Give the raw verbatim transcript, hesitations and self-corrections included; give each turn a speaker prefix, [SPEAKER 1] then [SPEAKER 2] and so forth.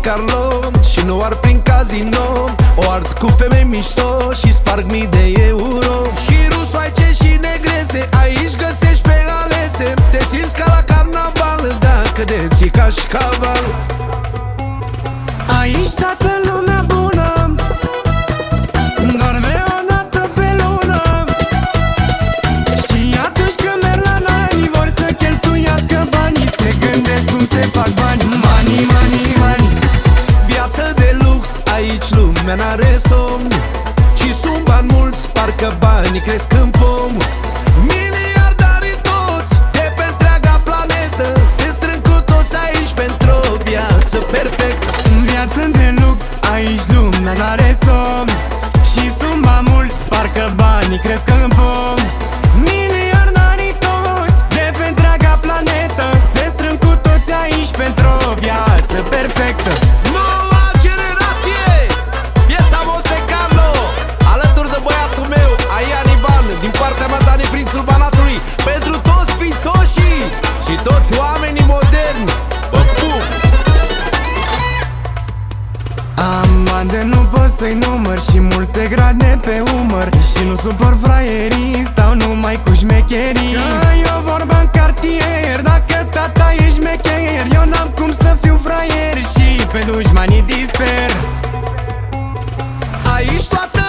[SPEAKER 1] Carlo și nu ar prin casino. O ard cu femei mișto și sparg mii de euro. Și rusoaice și negrese, aici găsești pe alese. Te simți ca la carnaval, dacă de țica și caval.
[SPEAKER 2] Aici toată lumea bună doar vrea o dată pe lună. Și atunci când merg la nani vor să cheltuiască banii. Se gândesc cum se fac bani. Money, money, money.
[SPEAKER 1] Viață de lux, aici lumea n-are somn. Și sunt bani mulți, parcă banii cresc în pom. Miliardarii toți de pe întreaga planetă se strâng cu toți aici pentru o viață perfectă.
[SPEAKER 2] Viață de lux, aici lumea n-are somn. Și sunt bani mulți, parcă banii cresc în pom. Miliardarii toți de pe întreaga planetă se strâng cu toți aici pentru o viață perfectă.
[SPEAKER 1] Noua generație, piesa Monte Carlo, alături de băiatul meu, Aian Ivan, din partea mea Dani Prințul Banatului. Pentru toți ființoșii și toți oamenii moderni, vă pup!
[SPEAKER 2] Am bani de nu pot să-i număr și multe grade pe umăr. Și nu supăr fraierii, stau numai cu șmecherii. Că eu vorba în cartier, dacă tata e șmecher. Eu n-am cum să fiu fraier și pe dușmanii disper.
[SPEAKER 1] Aici toată